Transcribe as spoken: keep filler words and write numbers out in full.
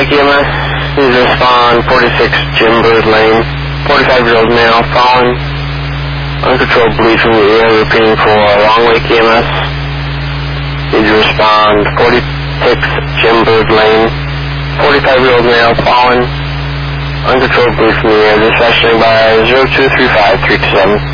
Lake E M S. Needs to respond forty-six Jim Bird Lane. forty-five-year-old male fallen. Uncontrolled bleed from the ear, repeating for Long Lake E M S. Needs to respond forty-six Jim Bird Lane. forty-five-year-old male fallen. Uncontrolled bleed from the ear. Dispatching by zero two three five three two seven.